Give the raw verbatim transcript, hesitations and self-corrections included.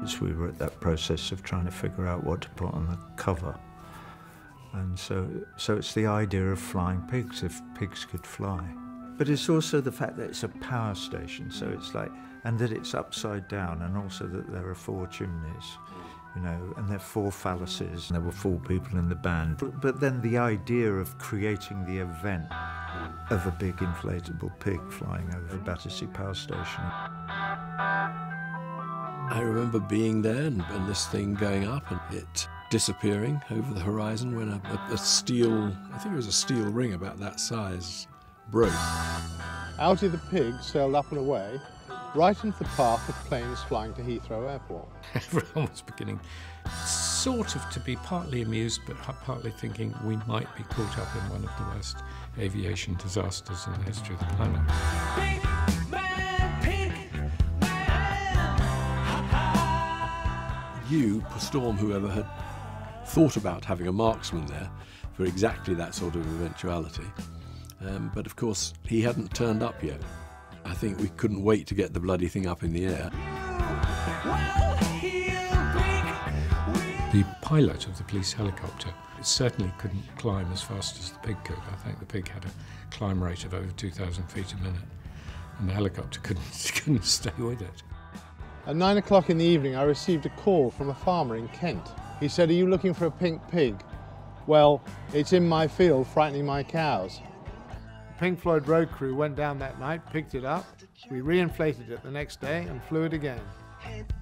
So we were at that process of trying to figure out what to put on the cover. And so, so it's the idea of flying pigs, if pigs could fly. But it's also the fact that it's a power station, so it's like, and that it's upside down, and also that there are four chimneys, you know, and there are four phalluses, and there were four people in the band. But, but then the idea of creating the event of a big inflatable pig flying over Battersea Power Station. I remember being there and, and this thing going up and it disappearing over the horizon when a, a, a steel, I think it was a steel ring about that size, broke. Algy the pig sailed up and away, right into the path of planes flying to Heathrow Airport. Everyone was beginning sort of to be partly amused but partly thinking we might be caught up in one of the worst aviation disasters in the history of the planet. Pig man, pig man. You, Storm, whoever had thought about having a marksman there for exactly that sort of eventuality, um, but of course he hadn't turned up yet. I think we couldn't wait to get the bloody thing up in the air. The pilot of the police helicopter certainly couldn't climb as fast as the pig could. I think the pig had a climb rate of over two thousand feet a minute, and the helicopter couldn't, couldn't stay with it. At nine o'clock in the evening, I received a call from a farmer in Kent. He said, "Are you looking for a pink pig?" "Well, it's in my field frightening my cows." The Pink Floyd road crew went down that night, picked it up, we re-inflated it the next day and flew it again.